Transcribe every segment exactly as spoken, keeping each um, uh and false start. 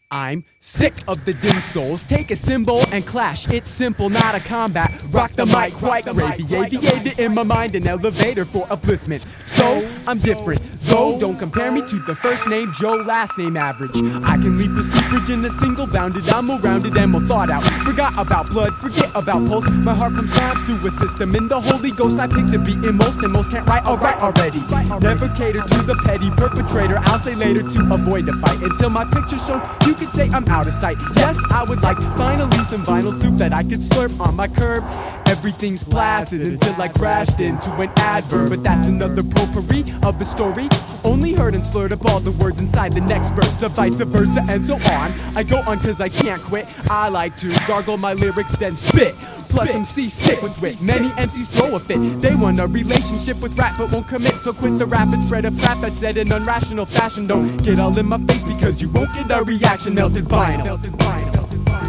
I'm sick of the dim souls. Take a symbol and clash. It's simple, not a combat. Rock the mic quite gravy. Aviator in my mind, an elevator for upliftment. So I'm different, though don't compare me to the first name Joe, last name average. I can leap a steep bridge in a single bounded. I'm well rounded and well thought out. Forgot about blood, forget about pulse. My heart pumps rhymes through a system. In the Holy Ghost I pick to be in most, and most can't write. Alright already. Never cater to the petty perpetrator. I'll say later to avoid the fight. Until my picture's shown, you could say I'm out of sight. Yes, I would like finally some vinyl soup that I could slurp on my curb. Everything's blasted until I crashed into an adverb. But that's another potpourri of the story. Only heard and slurred up all the words inside the next verse, of vice versa and so on. I go on cause I can't quit. I like to gargle my lyrics then spit. Plus I'm seasick with wit. Many M Cs throw a fit. They want a relationship with rap but won't commit. So quit the rap and spread a crap that's said in unrational fashion. Don't get all in my face because you won't get a reaction. Melted vinyl. Melted vinyl.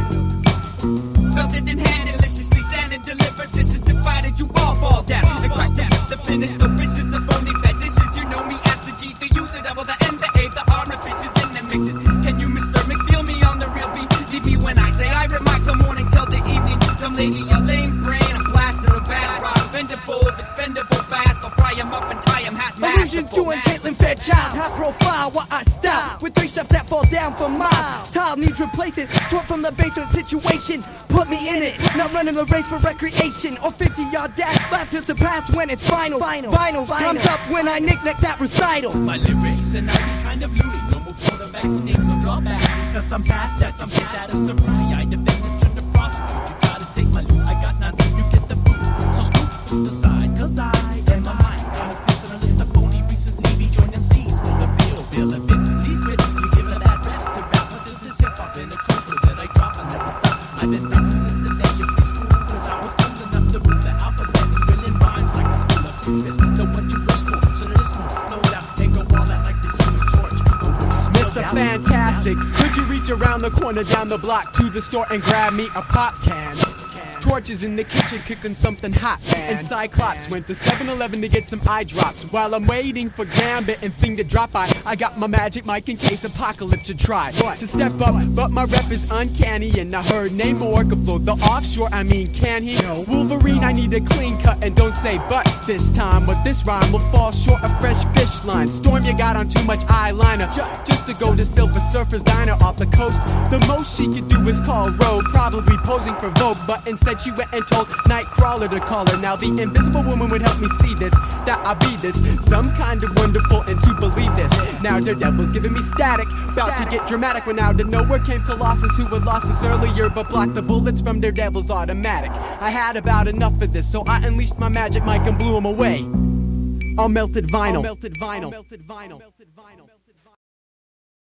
Melted in hand, deliciously stand and deliver dishes divided. You all fall down and crack down. The finish, the wishes of only fetishes. You know me as the G, the U, the double, the N, the A, the R, the fishes in the mixes. Can you, Mister McFeel me on the real beat? Leave me when I say I remarks from morning till the evening. Dumb lady, a lame brain, I'm blasting a bad rock. Vendables, expendable fast. I'll fry 'em up and tie 'em half Illusion doing Caitlin Fairchild, high profile, what I style. With three steps that fall down for miles. Tile needs replacing, torn from the basement situation. Put me in it, not running a race for recreation. Or fifty yard dash, laugh to surpass when it's final. Vinyl, vinyl, comes up when I knick-knack that recital. My lyrics and I be kind of beauty. No more quarterback sneaks, no drawback. Because I'm past that, I'm hit that is the right. I defend it, trying to prosecute. You gotta take my loot, I got nothing, you get the boot. So scoop to the side, cause I am my mind. I'm a personalist, I've only recently rejoined M Cs. For the bill, bill, and bit. These bit, we give it that rap to rap. But this is hip hop in a culture that I drop, I never stop. I've been stopping since the day of preschool. Cause I was cool enough to root the alphabet. Brilliant rhymes like a spoon of fish. Know what you wish for, so listen, load out, and go all out like the human torch. Mister Fantastic, could you reach around the corner down the block to the store and grab me a pop can? Torches in the kitchen cooking something hot. And Cyclops went to seven eleven to get some eye drops. While I'm waiting for Gambit and Thing to drop by, I got my magic mic in case Apocalypse should try to step up, but my rep is uncanny. And I heard Namor could blow the offshore, I mean can he? Wolverine, I need a clean cut and don't say but this time. But this rhyme will fall short of fresh fish line. Storm, you got on too much eyeliner just, just to go to Silver Surfer's diner off the coast. The most she could do is call Rogue, probably posing for Vogue. But instead she went and told Nightcrawler to call her. Now the invisible woman would help me see this, that I be this, some kind of wonderful and to believe this. Now Daredevil's giving me static, about to get dramatic when out of nowhere came Colossus, who had lost us earlier but blocked the bullets from Daredevil's automatic. I had about enough of this, so I unleashed my magic mic and blew him away. All melted vinyl. All melted vinyl. All melted vinyl. Melted vinyl.